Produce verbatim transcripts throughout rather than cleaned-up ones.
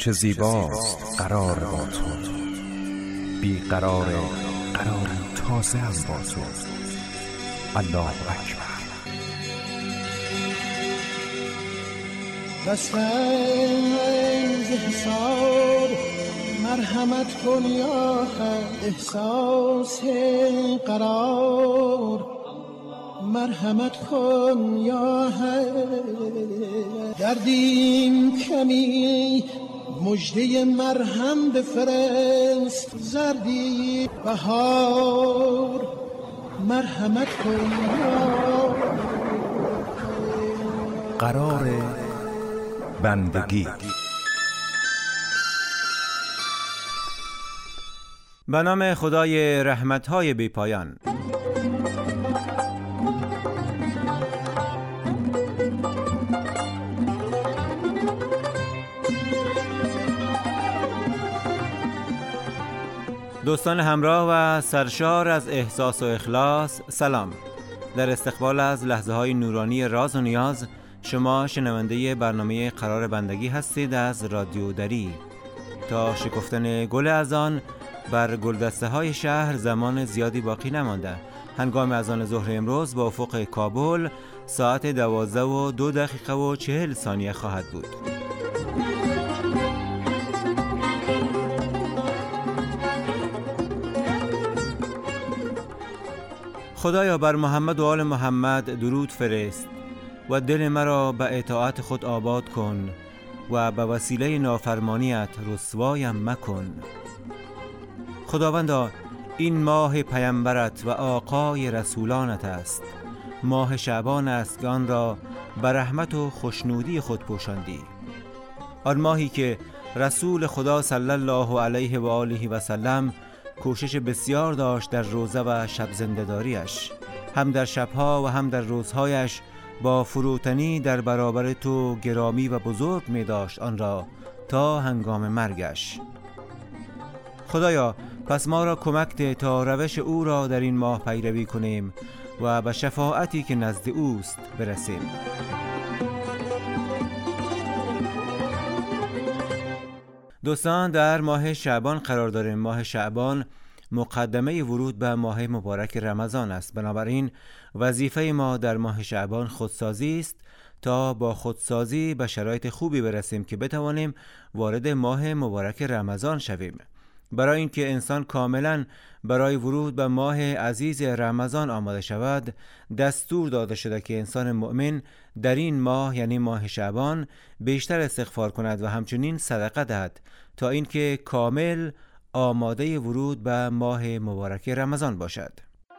چه زیباست قرار با تو، بی قرار قراری تازه هم با تو. الله اکبر. دستنز حساب مرحمت کن یا حق، احساس قرار مرحمت کن یا حق. دردیم کمی مجده مرهم بفرست، زردی بهار مرحمت کن یا قرار بندگی. به نام خدای رحمت‌های بی پایان. دوستان همراه و سرشار از احساس و اخلاص، سلام. در استقبال از لحظه های نورانی راز و نیاز، شما شنونده برنامه قرار بندگی هستید از رادیو دری. تا شکفتن گل اذان بر گلدسته های شهر زمان زیادی باقی نمانده. هنگام اذان ظهر امروز با افق کابل ساعت دوازده و دو دقیقه و چهل ثانیه خواهد بود. خدایا بر محمد و آل محمد درود فرست و دل مرا به اطاعت خود آباد کن و به وسیله نافرمانیت رسوایم مکن. خداوندا، این ماه پیامبرت و آقای رسولانت است، ماه شعبان است که آن را به رحمت و خوشنودی خود پوشاندی. آن ماهی که رسول خدا صلی الله علیه و آله و سلم کوشش بسیار داشت در روزه و شب زنده‌داریش، هم در شبها و هم در روزهایش با فروتنی در برابر تو گرامی و بزرگ می داشت آن را تا هنگام مرگش. خدایا پس ما را کمک ده تا روش او را در این ماه پیروی کنیم و به شفاعتی که نزد اوست برسیم. دوستان، در ماه شعبان قرار داریم. ماه شعبان مقدمه ورود به ماه مبارک رمضان است. بنابراین وظیفه ما در ماه شعبان خودسازی است تا با خودسازی به شرایط خوبی برسیم که بتوانیم وارد ماه مبارک رمضان شویم. برای اینکه انسان کاملا برای ورود به ماه عزیز رمضان آماده شود، دستور داده شده که انسان مؤمن در این ماه یعنی ماه شعبان بیشتر استغفار کند و همچنین صدقه دهد تا اینکه کامل آماده ورود به ماه مبارک رمضان باشد.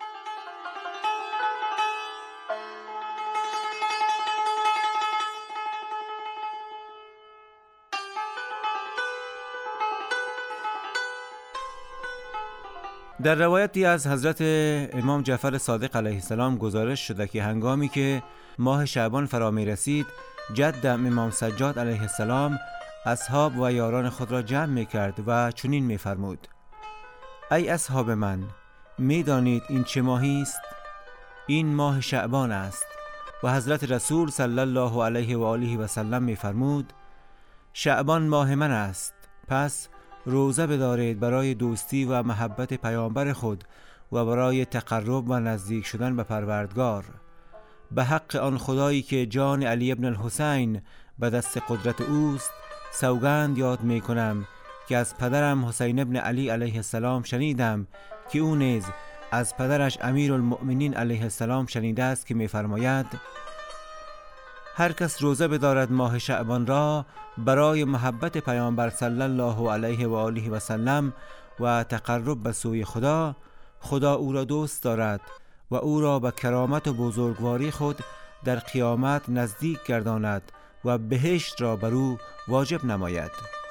در روایتی از حضرت امام جعفر صادق علیه السلام گزارش شده که هنگامی که ماه شعبان فرا می رسید، جدم امام سجاد علیه السلام اصحاب و یاران خود را جمع می کرد و چنین می فرمود: ای اصحاب من، می دانید این چه ماهی است؟ این ماه شعبان است. و حضرت رسول صلی الله علیه و آله و سلم می فرمود: شعبان ماه من است، پس روزه بدارید برای دوستی و محبت پیامبر خود و برای تقرب و نزدیک شدن به پروردگار. به حق آن خدایی که جان علی ابن الحسین به دست قدرت اوست سوگند یاد می کنم که از پدرم حسین ابن علی علیه السلام شنیدم که او نیز از پدرش امیر المؤمنین علیه السلام شنیده است که می فرماید: هر کس روزه بدارد ماه شعبان را برای محبت پیامبر صلی الله علیه و آله و سلم و تقرب به سوی خدا، خدا او را دوست دارد و او را به کرامت و بزرگواری خود در قیامت نزدیک گرداند و بهشت را بر او واجب نماید.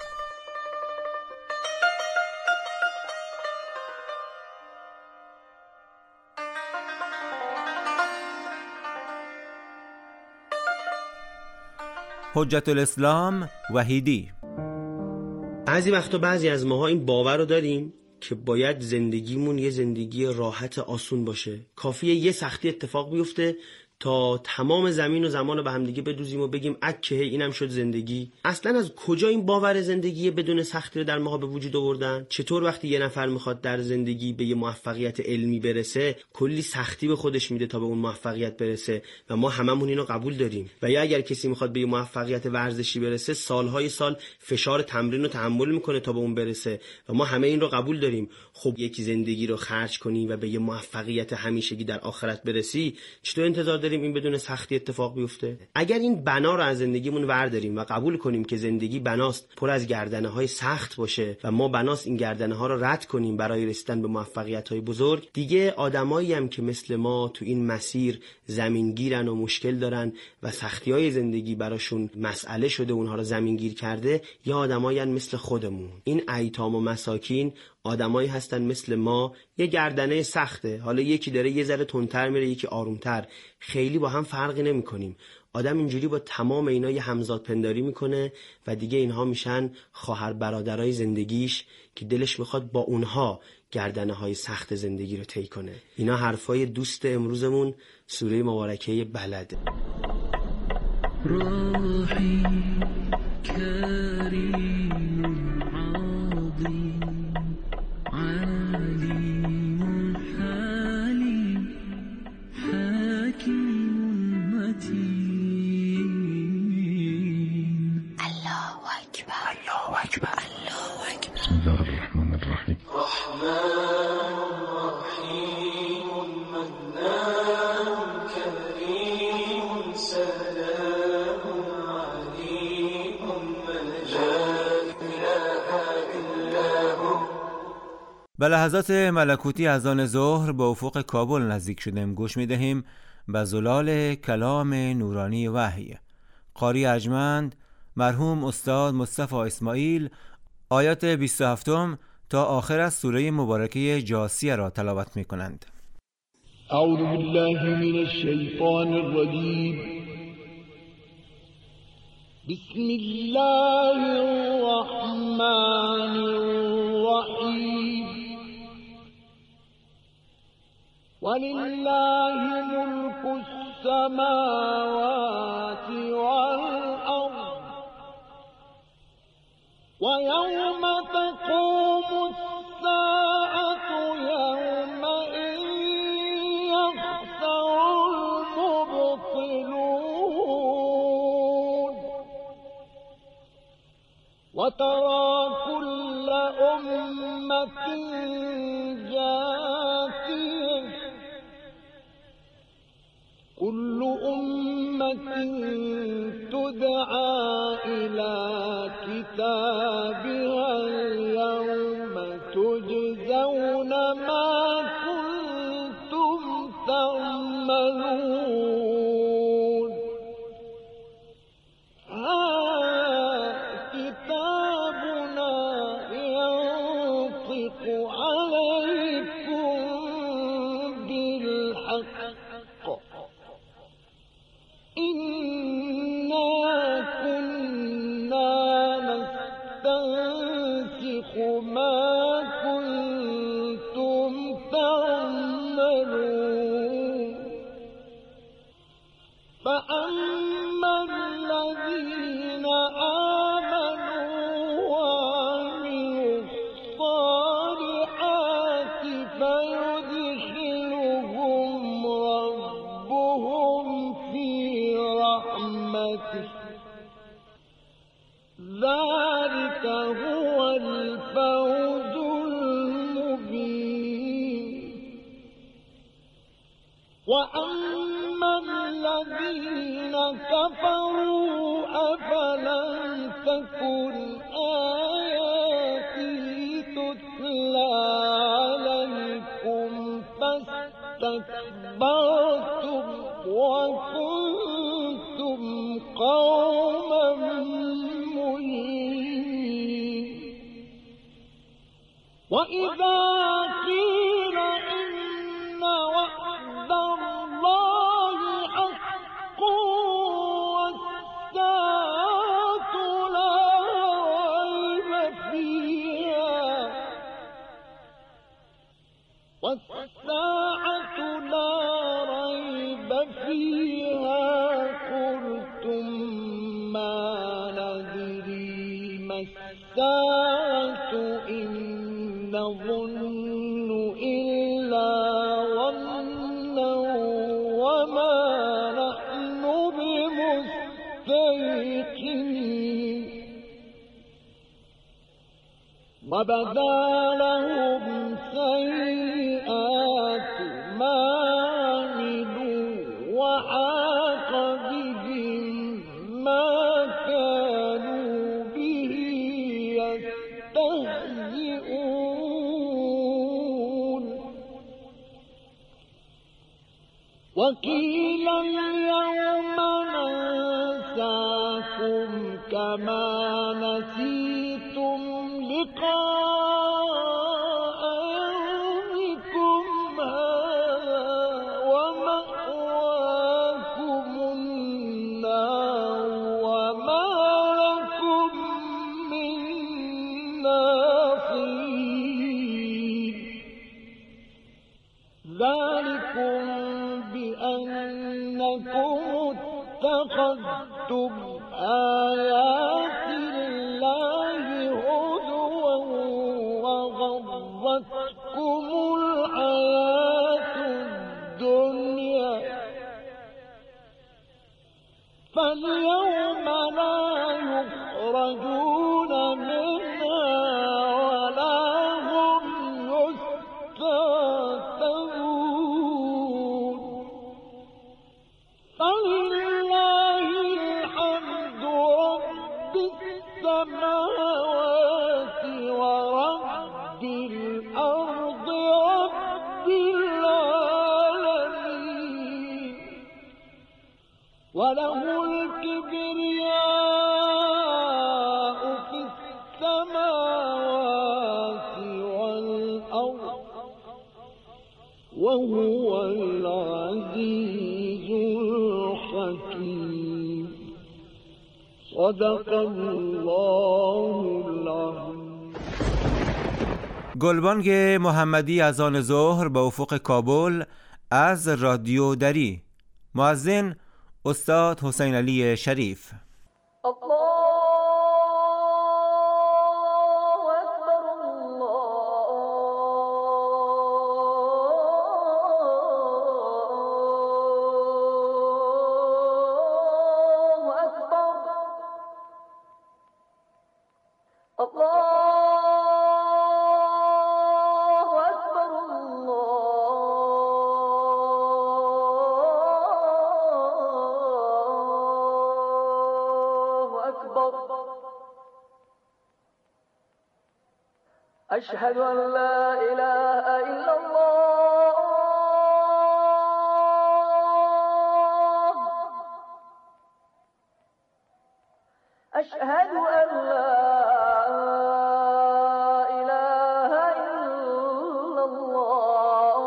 حجت الاسلام وحیدی: بعضی وقتا بعضی از ماها این باور رو داریم که باید زندگیمون یه زندگی راحت آسون باشه، کافیه یه سختی اتفاق بیفته تا تمام زمین و زمان رو به هم دیگه بدوزیم و بگیم اکه اینم شد زندگی؟ اصلا از کجا این باور زندگی بدون سختی رو در ماها به وجود آوردن؟ چطور وقتی یه نفر میخواد در زندگی به یه موفقیت علمی برسه کلی سختی به خودش میده تا به اون موفقیت برسه و ما هممون اینو قبول داریم؟ و یا اگر کسی میخواد به یه موفقیت ورزشی برسه سالهای سال فشار تمرین رو تحمل میکنه تا به اون برسه و ما همه این رو قبول داریم. خب یکی زندگی رو خرج کنی و به یه موفقیت همیشگی در آخرت برسی، چطور انتظار داریم این بدون سختی اتفاق بیفته؟ اگر این بنا رو از زندگیمون ورداریم و قبول کنیم که زندگی بناست پر از گردنه‌های سخت باشه و ما بناست این گردنه‌ها رو رد کنیم برای رسیدن به موفقیت‌های بزرگ، دیگه آدمایی هم که مثل ما تو این مسیر زمینگیرن و مشکل دارن و سختی‌های زندگی براشون مسئله شده اونها رو زمینگیر کرده، یا آدمایی مثل خودمون. این ایتام و مساکین آدمایی هستن مثل ما، یه گردنه سخته، حالا یکی داره یه ذره تندتر میره یکی آرومتر، خیلی با هم فرقی نمی‌کنیم. آدم اینجوری با تمام اینا یه همزاد پنداری میکنه و دیگه اینها میشن خواهر برادرای زندگیش که دلش میخواد با اونها گردنه های سخت زندگی رو طی کنه. اینا حرفای دوست امروزمون سوره مبارکه بلده. روحی کریم عظیم علیم حلیم حکیم متین. الله اکبر الله اکبر الله اکبر. بسم الله الرحمن الرحیم. رحمن رحیم منان کریم سلام علیم من لا اله الا هو. به لحظات ملکوتی اذان ظهر به افق کابل نزدیک شدیم. گوش می‌دهیم به زلال کلام نورانی وحی. قاری ارجمند مرحوم استاد مصطفی اسماعیل آیات بیست و هفت تا آخر از سوره مبارکه جاثیه را تلاوت می‌کنند. اعوذ بالله من الشیطان الرجیم. بسم الله الرحمن الرحیم. ولله ملك السماوات والأرض ويوم تقوم الساعة يومئذ يخسر المبطلون وترى كل أمة جاثية كل أمة تدعى إلى كتابها اليوم تجزون ما كنتم تعملون. ها كتابنا ينطق عليكم بالحق إنا كنا نستنسخ ما كنتم تعملون. فأما الذين آمنوا وعملوا الصالحات فيدخلهم ربهم في رحمته ذلك هو الفوز المبين. وأما الذين كفروا أفلم تكن آياتي تتلى عليكم فاستكبرتم وكنتم قوما مجرمين. وإذا قيل إن وعد الله حق والساعة لا ريب فيها والساعة لا ريب فيها نظن إلا ظنا وما نحن بمستيقنين وبدا لهم سيئات ما عملوا وحاق بهم ما كانوا به يستهزئون وقيل اليوم ننساكم كما نسيتم لقاء يومكم هذا ومأواكم النار وما لكم من ناصرين ذلكم بأنكم اتخذتم آيات الله هزوا وغرتكم الحياة الدنيا فاليوم لا يخرجون منها ولا هم يستعتبون فلله الحمد رب السماوات ورب الأرض رب العالمين وله الكبرياء في السماوات والأرض وهو العزيز الحكيم صدق الله العظیم. گلبانگ محمدی از آن ظهر به افق کابل از رادیو دری. مؤذن استاد حسین علی شریف. أشهد أن لا إله إلا الله أشهد أن لا إله إلا الله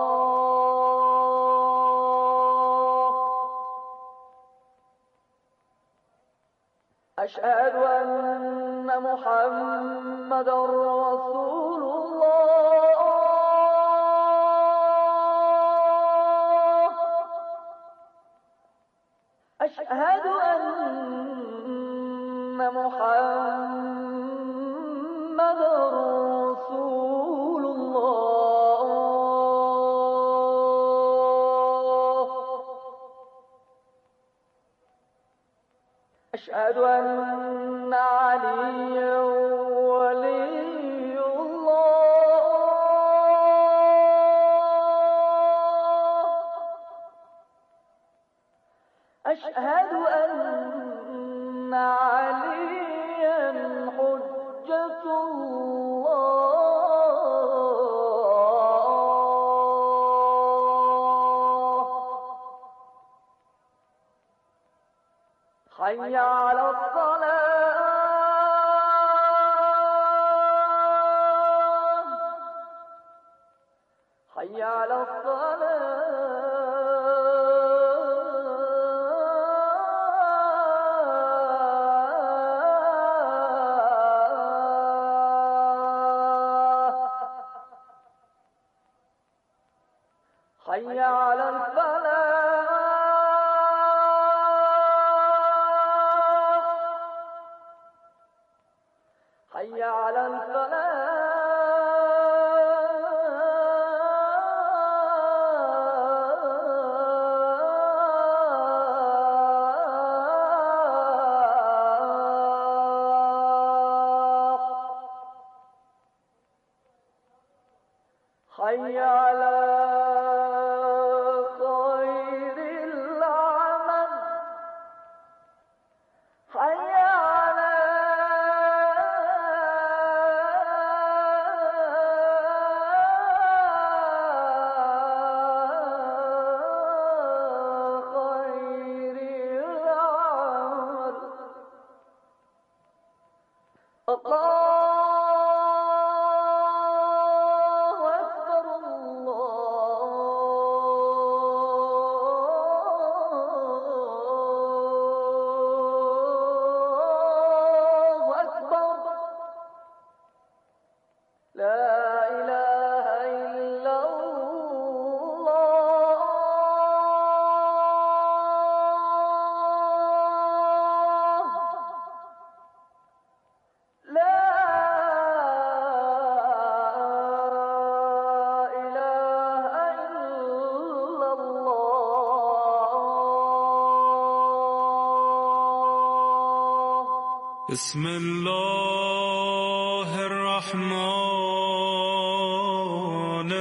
أشهد أن محمد رسول الله أشهد أن محمد رسول الله أشهد أن عليا ولي الله أشهد أن عليا حجة الله حي على الصلاة حي على الصلاة حي على الفلاح حي على الفلاح حي على خير العمل حي على خير العمل الله بسم الله الرحمن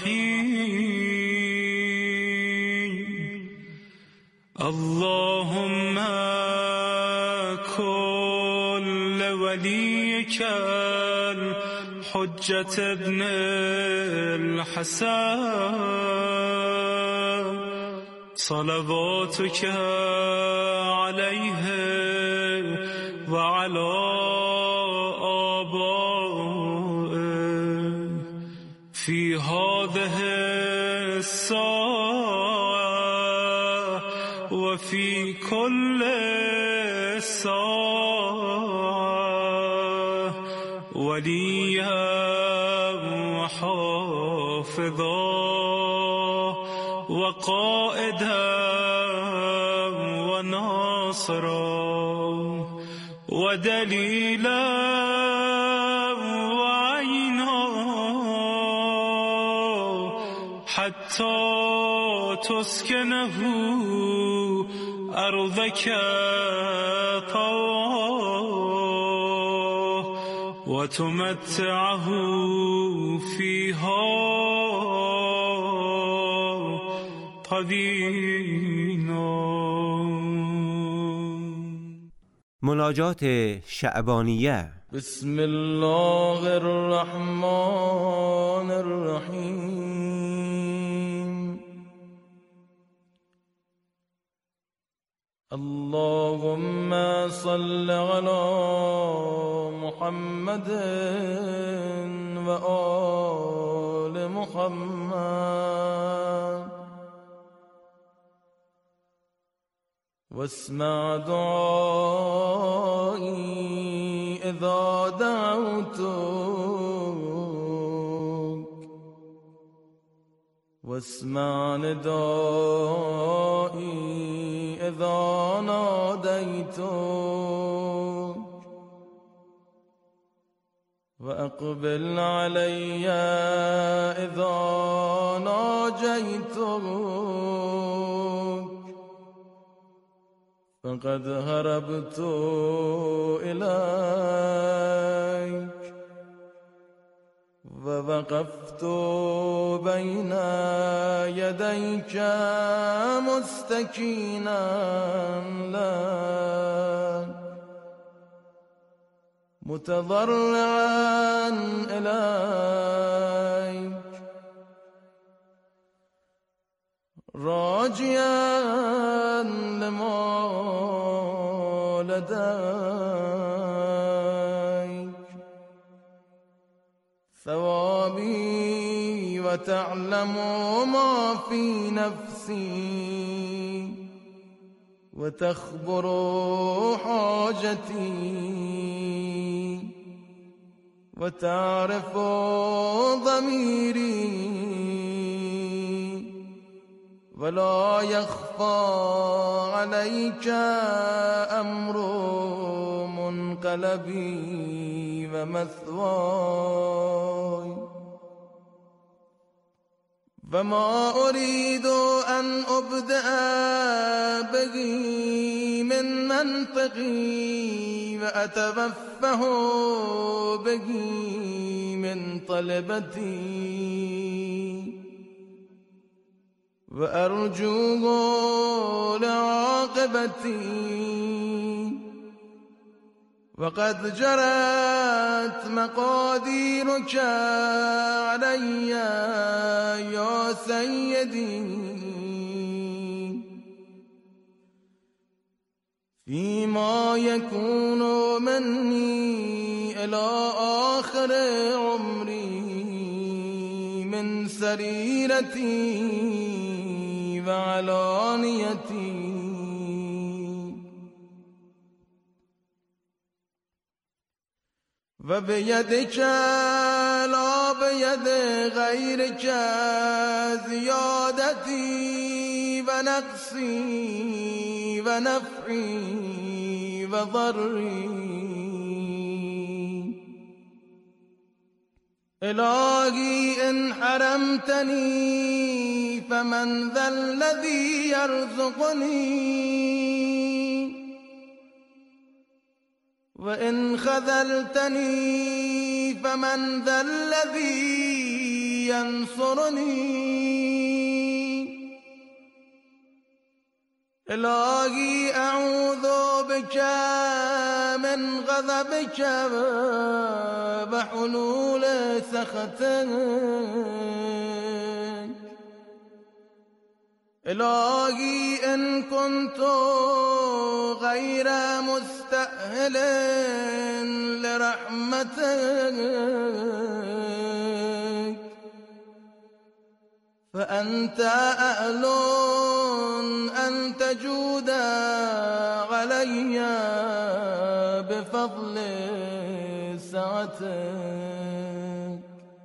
الرحیم اللهم كل وليك الحجة ابن الحسن صلواتك عليه وعلى آبائه في هذه الساعة وفي كل ساعة وليا وحافظا وقائدا وناصرا ودليلا وعينا حتى تسكنه أرضك طوعا وتمتعه فيها طويلا. مناجات شعبانیه. بسم الله الرحمن الرحیم اللهم صل على محمد و آل محمد واسمع دعائي إذا دعوتك واسمع ندائي إذا ناديتك وأقبل علي إذا ناجيتك فقد هربت إليك ووقفت بين يديك مستكينا لك متضرعا إليك راجيا لما لديك ثوابي وتعلم ما في نفسي وتخبر حاجتي وتعرف ضميري ولا يخفى عليك أمر منقلبي ومثواي فما أريد أن أبدأ به من منطقي وأتوفه به من طلبتي وأرجوه لعاقبتي وقد جرت مقاديرك علي يا سيدي فيما يكون مني إلى آخر عمري من سريرتي وعلانيتي وبيدك لا بيد غيرك زيادتي ونقصي ونفعي وضري إلهي إن حرمتني فمن ذا الذي يرزقني وإن خذلتني فمن ذا الذي ينصرني إلهي أعوذ بك من غضبك وحلول سخطك إلهي إن كنت غير مستأهل لرحمتك فأنت أهل أن تجود علي بفضل سعتك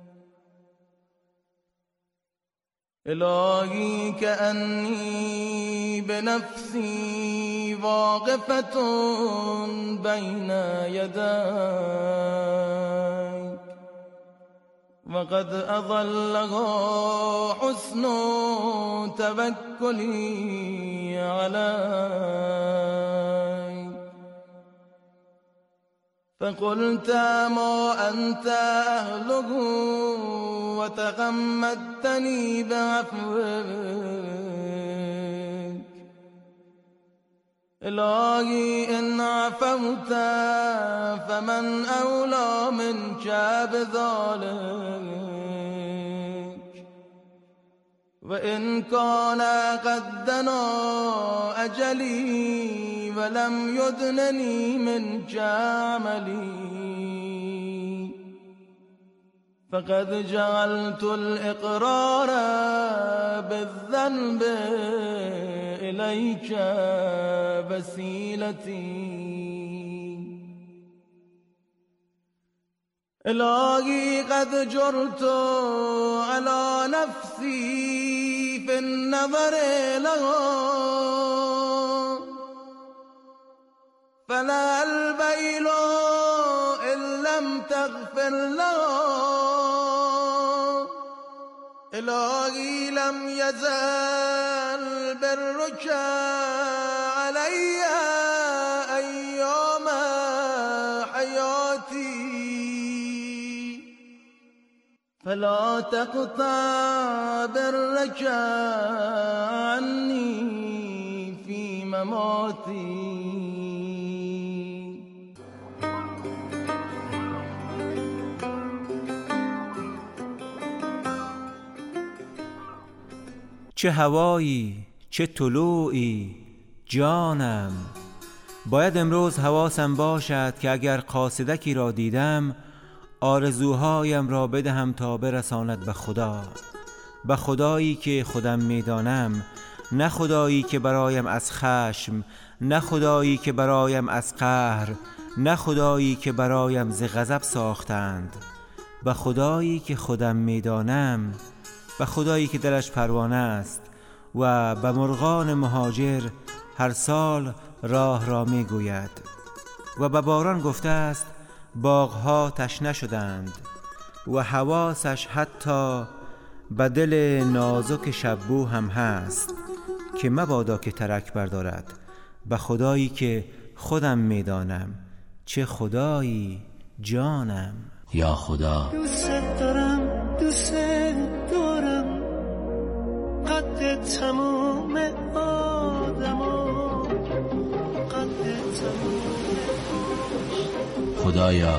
إلهي كأني بنفسي واقفة بين يديك وقد أظلها حسن توكلي عليك فقلت ما أنت أهله وتغمدتني بعفوك إلهي إن عفوت فمن أولى منك بذلك وإن كان قد دنا أجلي ولم يدنني منك عملي فقد جعلت الإقرار بالذنب إليك وسيلتي إلهي قد جرت على نفسي في النظر لها فلا البيل إن لم تغفر لها إلهي لم يزل برك علي أيام حياتي فلا تقطع برك عني في مماتي چه هوایی چه طلوعی جانم، باید امروز حواسم باشد که اگر قاصدکی را دیدم آرزوهایم را بدهم تا برساند به خدا، به خدایی که خودم میدانم، نه خدایی که برایم از خشم، نه خدایی که برایم از قهر، نه خدایی که برایم ز غضب ساختند، به خدایی که خودم میدانم، به خدایی که دلش پروانه است و به مرغان مهاجر هر سال راه را میگوید و به باران گفته است باغها تشنه شدند و حواسش حتی به دل نازک شبو هم هست که مبادا که ترک بردارد، به خدایی که خودم میدانم چه خدایی جانم. یا خدا دوست دارم دوست دارم قد تمام آدما، قد تمام. خدایا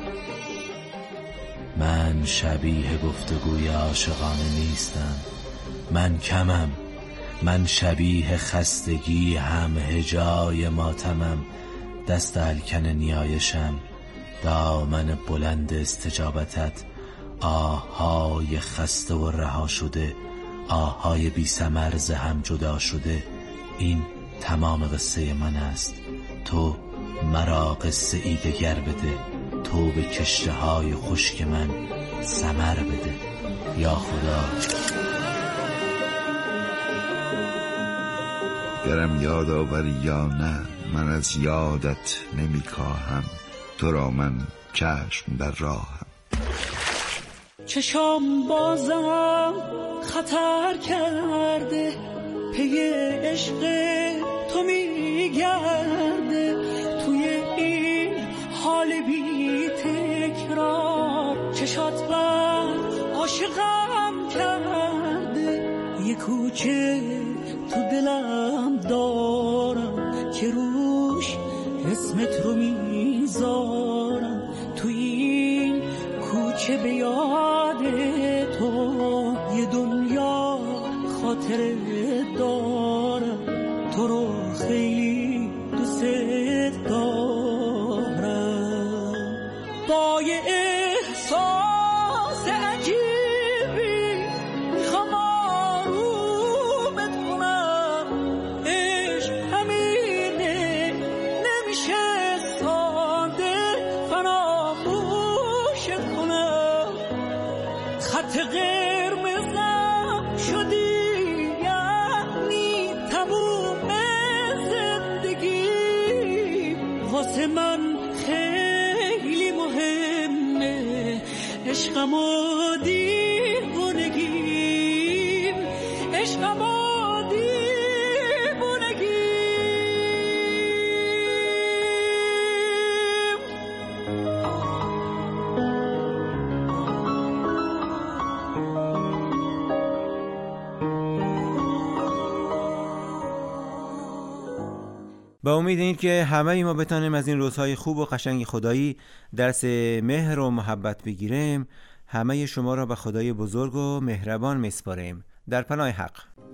من شبیه گفتگوی عاشقانه نیستم، من کمم، من شبیه خستگی هم هجای ماتمم، دست الکن نیایشم، دامن بلند استجابتت، آهای خسته و رها شده، آهای بی ثمر ز هم جدا شده. این تمام قصه من است، تو مرا قصه ای دگر بده، تو به کشته های خشک من ثمر بده. یا خدا گرم یاد آوری یا نه، من از یادت نمی کاهم، تو را من چشم در راهم. چشام بازم خطر کرده، پی عشق تو میگرده، توی این حال بی تکرار چشات بر عاشقم کرده. یه کوچه تو دلم دارم که روش اسمت رو میذارم، تو این کوچه به یاد تو یه دنیا خاطره دارم، تو رو خیلی دوست دارم. با یه احساس عجیبی میخوام آرومت کنم، عشق همینه نمیشه ساده فراموشت کنم. خط قرمزم شدی یعنی تموم زندگی، واسه من خیلی مهمه عشقم و دیوونگیم، عشقم و با امید این که همه ما بتانیم از این روزهای خوب و قشنگ خدایی درس مهر و محبت بگیریم، همه شما را به خدای بزرگ و مهربان میسپاریم. در پناه حق.